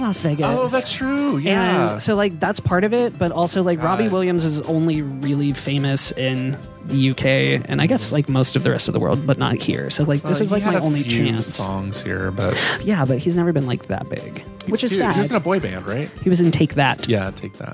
Las Vegas. Oh, that's true. Yeah. And so, like, that's part of it, but also, like, Robbie Williams is only really famous in the UK and I guess, like, most of the rest of the world, but not here. So, like, this is, like, my only chance. Songs here, but... Yeah, but he's never been, like, that big, which is sad. He was in a boy band, right? He was in Take That. Yeah, Take That.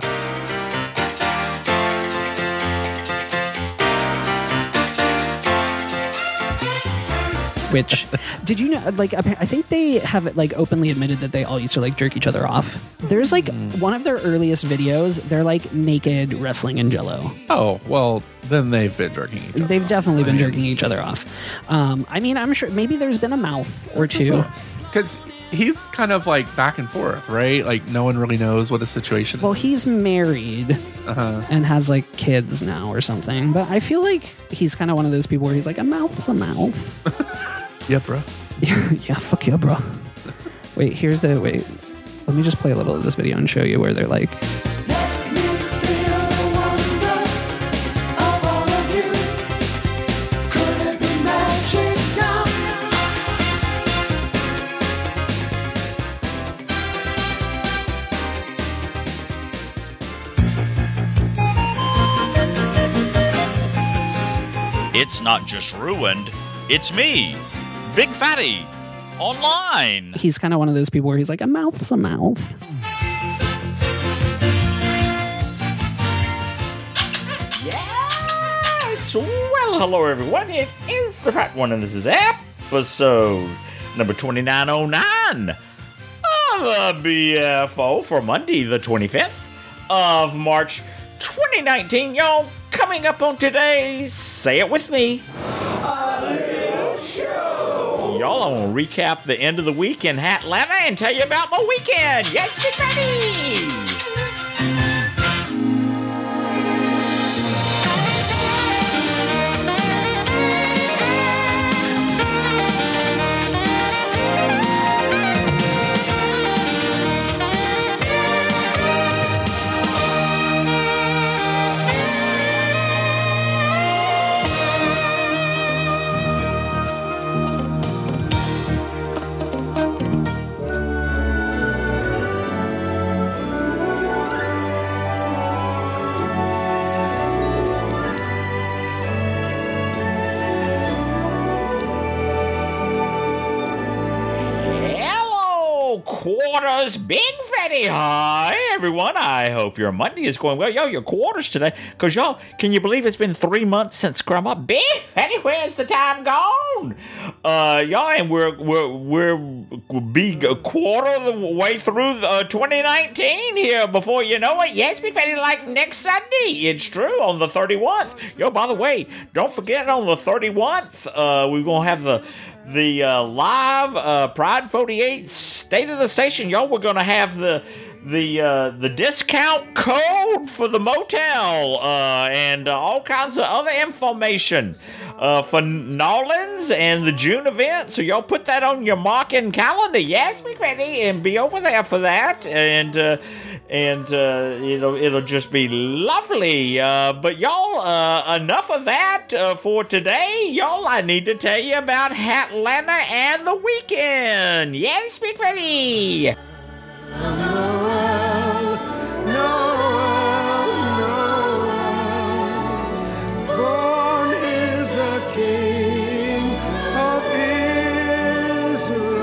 Which, did you know, like, I think they have, like, openly admitted that they all used to, like, jerk each other off. There's, like, one of their earliest videos, they're, like, naked wrestling in Jell-O. Oh, well, then they've been jerking each other. They've definitely been jerking each other off. I mean, I'm sure, maybe there's been a mouth or two. Because he's kind of, like, back and forth, right? Like, no one really knows what his situation is. Well, he's married and has, like, kids now or something. But I feel like he's kind of one of those people where he's like, a mouth's a mouth. Yeah, bro. Yeah, fuck yeah, bro. Wait, let me just play a little of this video and show you where they're like... Let me feel the wonder of all of you. Could it be magic now? It's not just ruined, it's me, Big Fatty, online. He's kind of one of those people where he's like, a mouth's a mouth. Yes! Well, hello everyone. It is the Fat One, and this is episode number 2909 of the BFO for Monday, the 25th of March, 2019. Y'all, coming up on today's Say It With Me. Y'all, I want to recap the end of the week in Atlanta and tell you about my weekend. Yes, get ready! Quarters, Big Fatty. Hi, everyone. I hope your Monday is going well. Yo, your quarters today. Because, y'all, can you believe it's been 3 months since Grandma? Big Fatty, where's the time gone? Y'all, and we're be a quarter of the way through 2019 here before you know it. Yes, Big Fatty, like next Sunday. It's true, on the 31st. Yo, by the way, don't forget on the 31th, we're going to have the live Pride 48 State of the Station. Y'all, we're going to have the discount code for the motel and all kinds of other information for Nolans and the June event. So y'all put that on your marking calendar. Yes, be ready and be over there for that. And it'll just be lovely. But y'all, enough of that for today. Y'all, I need to tell you about Atlanta and the weekend. Yes, be ready. Born is the King of Israel.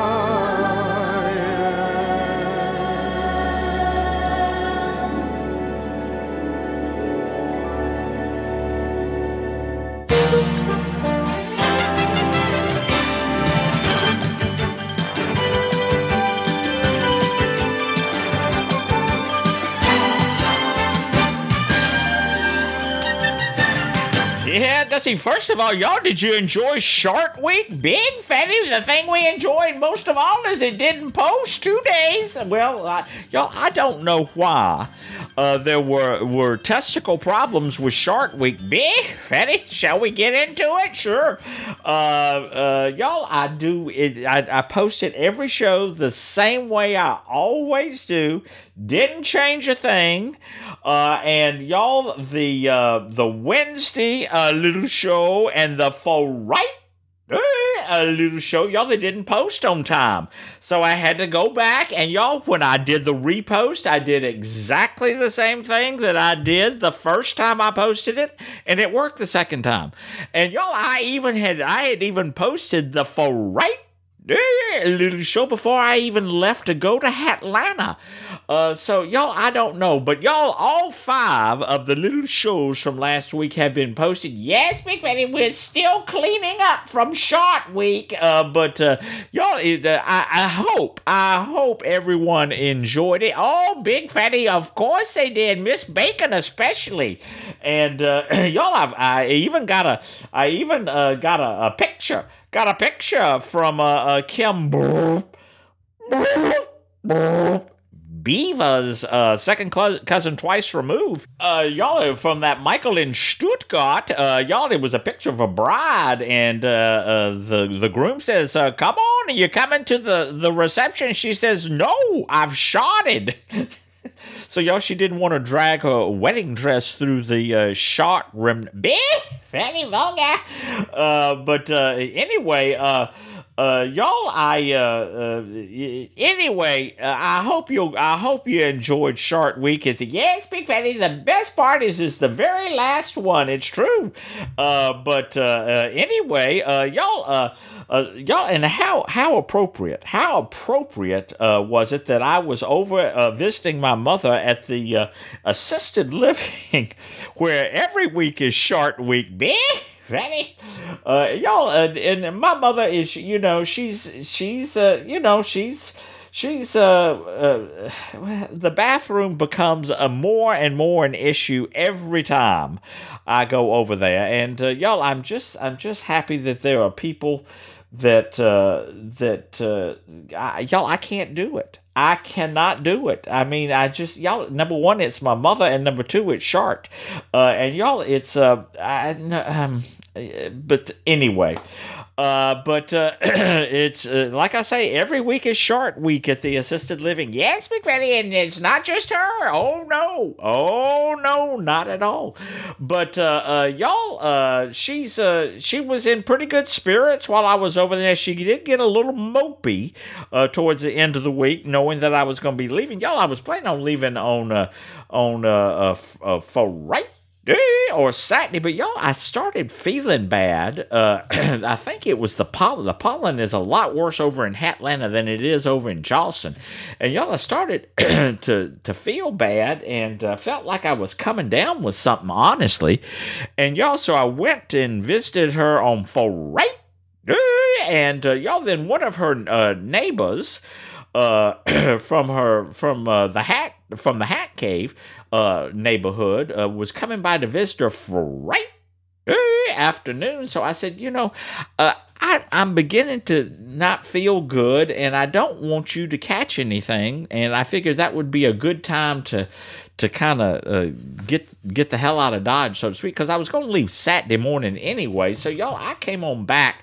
Yeah, let's see. First of all, y'all, did you enjoy Shark Week? Big Fatty, the thing we enjoyed most of all is it didn't post 2 days. Well, y'all, I don't know why. There were testicle problems with Shark Week. Big Fatty, shall we get into it? Sure. Y'all, I post it every show the same way I always do. Didn't change a thing. And y'all, the Wednesday little show and the a little show, y'all, they didn't post on time. So I had to go back, and y'all, when I did the repost, I did exactly the same thing that I did the first time I posted it, and it worked the second time. And y'all, I had even posted the right a little show before I even left to go to Atlanta. So y'all, I don't know, but y'all, all 5 of the little shows from last week have been posted. Yes, Big Fatty, we're still cleaning up from Short Week, but y'all, I hope everyone enjoyed it. Oh, Big Fatty, of course they did. Miss Bacon especially, and y'all, I even got a picture. Got a picture from Kim Beaver's second cousin twice removed. Y'all, from that Michael in Stuttgart, y'all, it was a picture of a bride, and the groom says, come on, are you coming to the reception? She says, no, I've shotted. So, y'all, she didn't want to drag her wedding dress through the short rim. Very vulgar. But anyway, y'all, I hope you enjoyed Short Week. Yes, Big Fatty, the best part is the very last one. It's true. But anyway, y'all, and how appropriate was it that I was over visiting my mother at the assisted living, where every week is Short Week. Ready? Y'all, and my mother is, the bathroom becomes more and more an issue every time I go over there. And y'all, I'm just happy that there are people that y'all, I can't do it. I cannot do it. I mean, y'all, number one, it's my mother, and number two, it's Shart. And y'all, it's, but anyway, it's, like I say, every week is Short Week at the assisted living. Yes, Big Fatty, and it's not just her. Oh, no, not at all. But, y'all, she was in pretty good spirits while I was over there. She did get a little mopey, towards the end of the week, knowing that I was going to be leaving. Y'all, I was planning on leaving on Friday or Saturday, but y'all, I started feeling bad. I think it was the pollen. The pollen is a lot worse over in Atlanta than it is over in Charleston. And y'all, I started to feel bad, and felt like I was coming down with something, honestly. And y'all, so I went and visited her on Friday, and y'all, then one of her neighbors from the Hat Cave neighborhood was coming by to visit her Friday afternoon. So I said, I'm beginning to not feel good, and I don't want you to catch anything. And I figured that would be a good time to kind of get the hell out of Dodge, so to speak, because I was going to leave Saturday morning anyway. So y'all, I came on back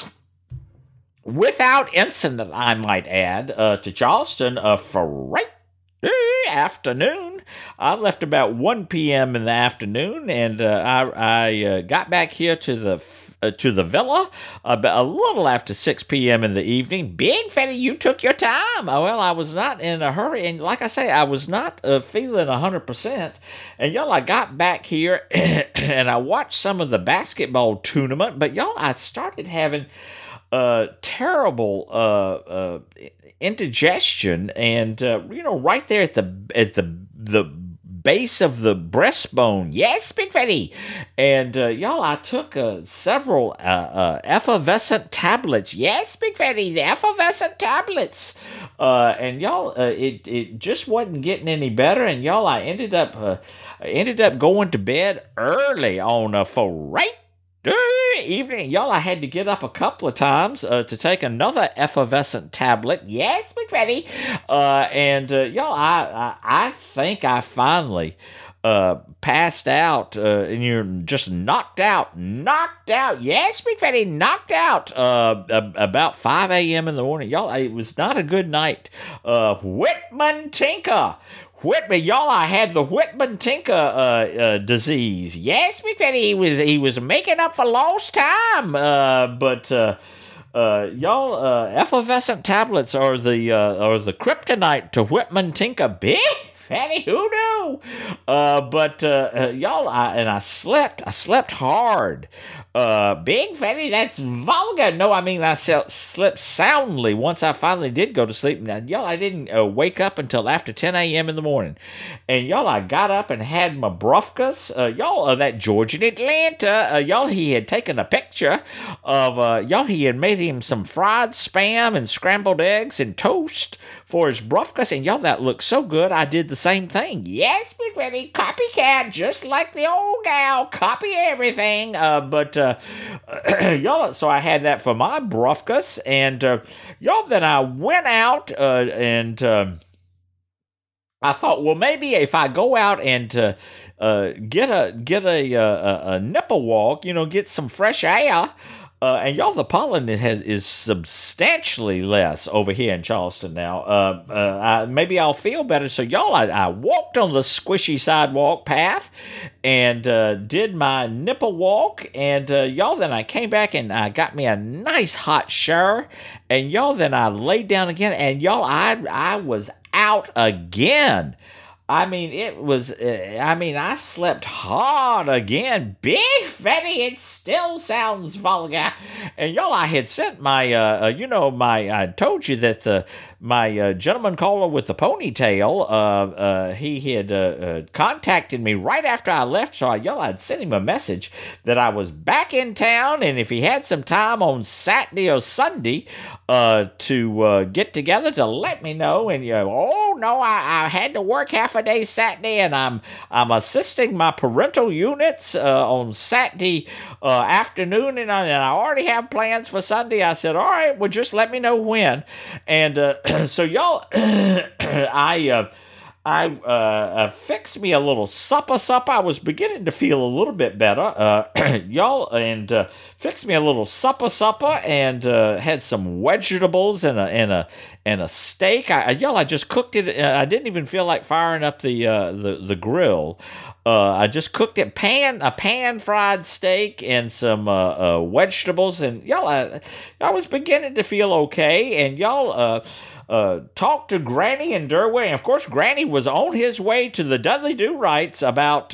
without incident, I might add, to Charleston Friday afternoon. I left about 1 p.m. in the afternoon, and I got back here to the villa about a little after 6 p.m. in the evening. Big Fatty, you took your time. Well, I was not in a hurry, and like I say, I was not feeling 100%. And y'all, I got back here and I watched some of the basketball tournament, but y'all, I started having terrible indigestion, and right there at the base of the breastbone. Yes, Big Fatty. And y'all, I took several effervescent tablets. Yes, Big Fatty, the effervescent tablets. And y'all, it just wasn't getting any better. And y'all, I ended up going to bed early on a Friday evening. Y'all, I had to get up a couple of times to take another effervescent tablet. Yes, Big Fatty. And y'all, I think I finally passed out, and you're just knocked out. Yes, Big Fatty, knocked out about 5 a.m. in the morning. Y'all, it was not a good night. Whitman Tinker. Y'all, I had the Whitman-Tinker disease. Yes, Big Fatty, he was making up for lost time. But Y'all, effervescent tablets are the kryptonite to Whitman Tinker. Big Fatty, who knew? Y'all, I slept hard. Big Fatty, that's vulgar. No, I mean, I slept soundly once I finally did go to sleep. Now, y'all, I didn't wake up until after 10 a.m. in the morning. And y'all, I got up and had my brufkas. That George in Atlanta, he had taken a picture of, he had made him some fried spam and scrambled eggs and toast for his brufkas. And y'all, that looked so good, I did the same thing. Yes, Big Fatty, copycat, just like the old gal, copy everything. Y'all, so I had that for my brufkas, and y'all, then I went out and I thought, well, maybe if I go out and get a nipple walk, get some fresh air. And y'all, the pollen is substantially less over here in Charleston now. Maybe I'll feel better. So y'all, I walked on the squishy sidewalk path and did my nipple walk. And y'all, then I came back and I got me a nice hot shower. And y'all, then I laid down again. And y'all, I was out again. I mean, I slept hard again. Big Fatty, it still sounds vulgar. And y'all, I had sent my, I told you that my gentleman caller with the ponytail, he had contacted me right after I left. So I'd sent him a message that I was back in town, and if he had some time on Saturday or Sunday to get together to let me know. And I had to work half a day Saturday, and I'm assisting my parental units on Saturday afternoon, and I already have plans for Sunday. I said, all right, well, just let me know when. And so y'all, I fixed me a little supper. I was beginning to feel a little bit better, y'all, and fixed me a little supper, and had some vegetables and a steak. I just cooked it. I didn't even feel like firing up the grill. I just cooked it a pan fried steak and some vegetables, and y'all, I was beginning to feel okay, and y'all. Talked to Granny and Durwood, and of course Granny was on his way to the Dudley Do Rights about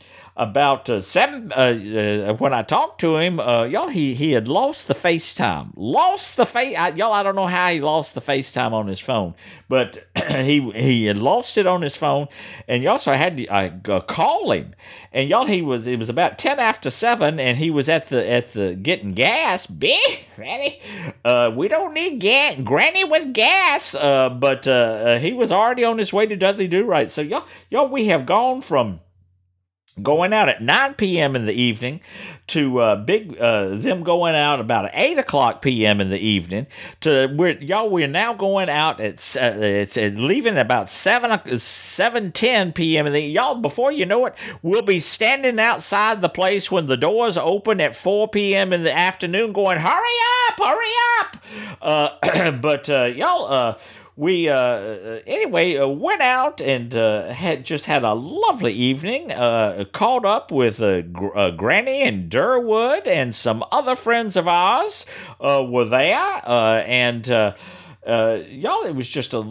7 when I talked to him. Y'all, he had lost the FaceTime. Y'all, I don't know how he lost the FaceTime on his phone, but he had lost it on his phone, and y'all, so I had to call him. And y'all, it was about 10 after 7, and he was at the getting gas. Big Granny, we don't need gas. Granny with gas, but he was already on his way to Dudley Do Right. So y'all, we have gone from going out at 9 p.m. in the evening to them going out about 8 o'clock p.m. in the evening to we're now going out at it's leaving at about 7:10 p.m. in the y'all, before you know it, we'll be standing outside the place when the doors open at 4 p.m. in the afternoon going, hurry up. But y'all, we went out and had a lovely evening. Caught up with Granny and Durwood, and some other friends of ours were there. And y'all, it was just a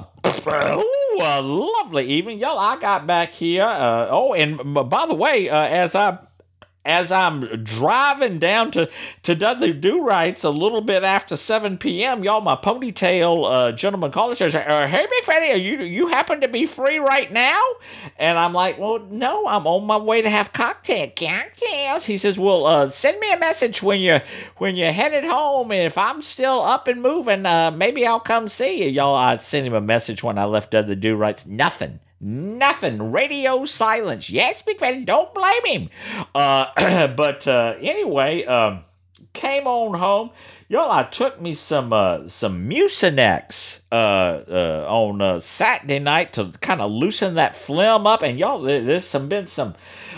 lovely evening. Y'all, I got back here. And by the way, as I'm driving down to Dudley Do Rights a little bit after 7 p.m., y'all, my ponytail gentleman caller says, hey, Big Fatty, you happen to be free right now? And I'm like, well, no, I'm on my way to have cocktails. He says, well, send me a message when you're headed home, and if I'm still up and moving, maybe I'll come see you. Y'all, I sent him a message when I left Dudley Do Rights. Nothing. Radio silence. Yes, Big Fatty, don't blame him. But anyway, came on home. Y'all, I took me some Mucinex on Saturday night to kind of loosen that phlegm up. And y'all, there's been some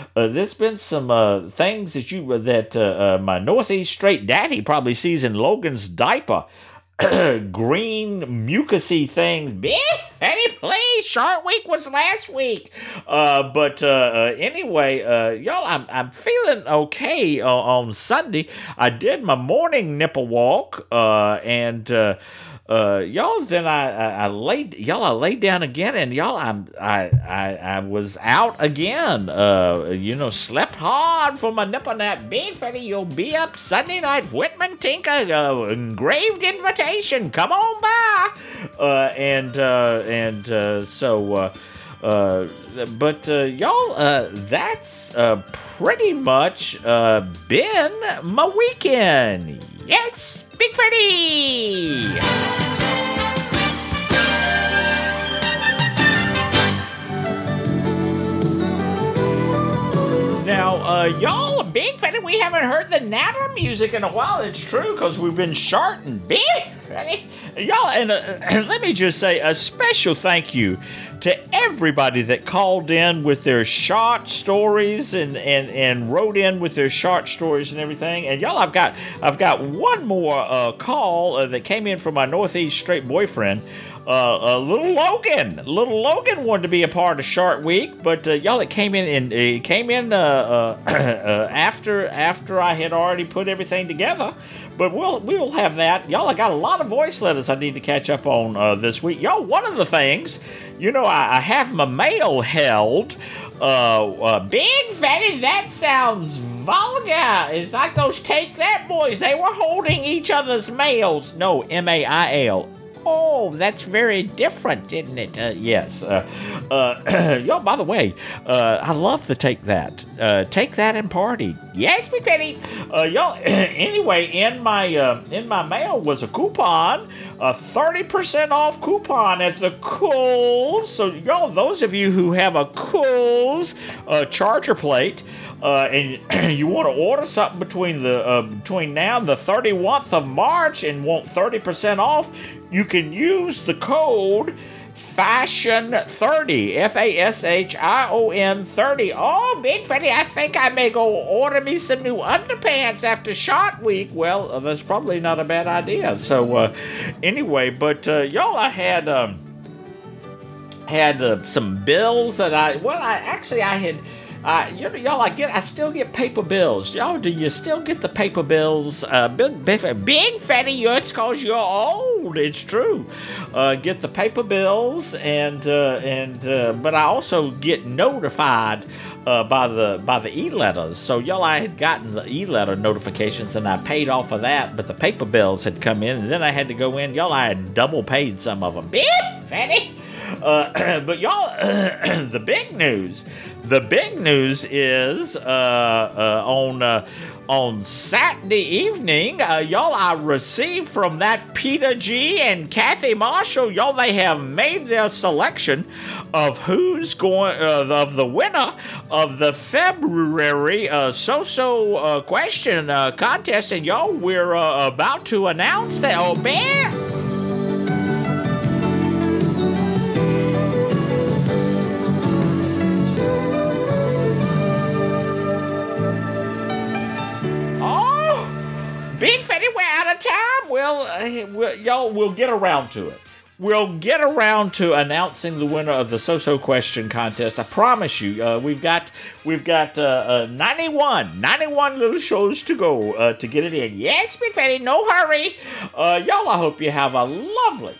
things that my Northeast Straight Daddy probably sees in Logan's diaper. Green mucusy things. Big Fatty, please. Short week was last week. But anyway, y'all, I'm feeling okay on Sunday. I did my morning nipple walk, and y'all, then I laid down again, and y'all, I was out again. Slept hard for my nipple nap. Big Fatty, you'll be up Sunday night. Whitman Tinker, engraved invitation. Come on by. Y'all, that's pretty much been my weekend. Yes, Big Fatty. Now, y'all, Big Fatty, we haven't heard the Natter music in a while. It's true, because we've been short and big. Y'all, and let me just say a special thank you to everybody that called in with their short stories and wrote in with their short stories and everything. And y'all, I've got one more call that came in from my Northeast Straight boyfriend. Little Logan wanted to be a part of Shark Week, but y'all, it came in after I had already put everything together. But we'll have that. Y'all, I got a lot of voice letters I need to catch up on this week. Y'all, one of the things, I have my mail held. Big Fatty, that sounds vulgar. It's like those Take That boys. They were holding each other's mails. No, M-A-I-L. Oh, that's very different, isn't it? Yes. Y'all, by the way, I love the Take That. Take That and party. Yes, Big Fatty. Y'all, anyway, in my mail was a coupon, a 30% off coupon at the Kohl's. So, y'all, those of you who have a Kohl's charger plate, and you want to order something between now and the 31st of March and want 30% off, you can use the code FASHION30, FASHION 30. Oh, Big Fatty, I think I may go order me some new underpants after Short Week. Well, that's probably not a bad idea. So, anyway, but y'all, I had some bills that I had. Y'all, I still get paper bills. Y'all, do you still get the paper bills? Big Fatty, it's because you're old. It's true. Get the paper bills, but I also get notified by the e-letters. So, y'all, I had gotten the e-letter notifications, and I paid off of that, but the paper bills had come in, and then I had to go in. Y'all, I had double paid some of them. Big Fatty. But y'all, the big news. The big news is on Saturday evening, y'all, I received from that Peter G and Kathy Marshall. Y'all, they have made their selection of who's going of the winner of the February so-so question contest, and y'all, we're about to announce that. Oh, man. Big Fatty, we're out of time. We'll get around to it. We'll get around to announcing the winner of the So-So Question contest. I promise you. We've got 91 little shows to go to get it in. Yes, Big Fatty, no hurry. Y'all, I hope you have a lovely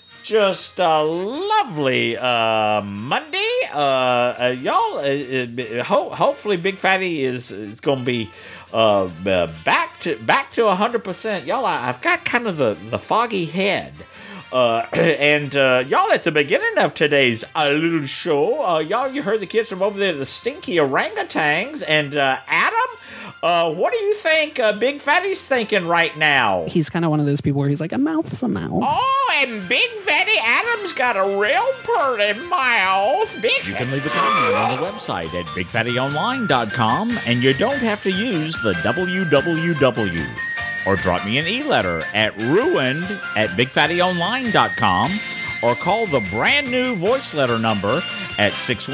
Monday. Y'all, hopefully Big Fatty is going to be back to 100%. Y'all, I've got kind of the foggy head. And y'all, at the beginning of today's little show, y'all, you heard the kids from over there, the Stinky Orangutans, and Adam, what do you think Big Fatty's thinking right now? He's kind of one of those people where he's like, a mouth's a mouth. Oh, and Big Fatty Adam's got a real pretty mouth. You can leave a comment on the website at bigfattyonline.com, and you don't have to use the www. Or drop me an e-letter at ruined@bigfattyonline.com, or call the brand new voice letter number at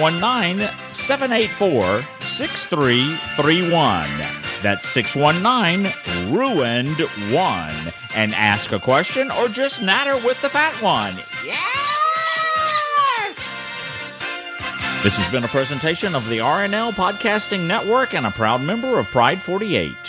619-784-6331. That's 619-RUINED-1. And ask a question or just natter with the fat one. Yeah! This has been a presentation of the RNL Podcasting Network and a proud member of Pride 48.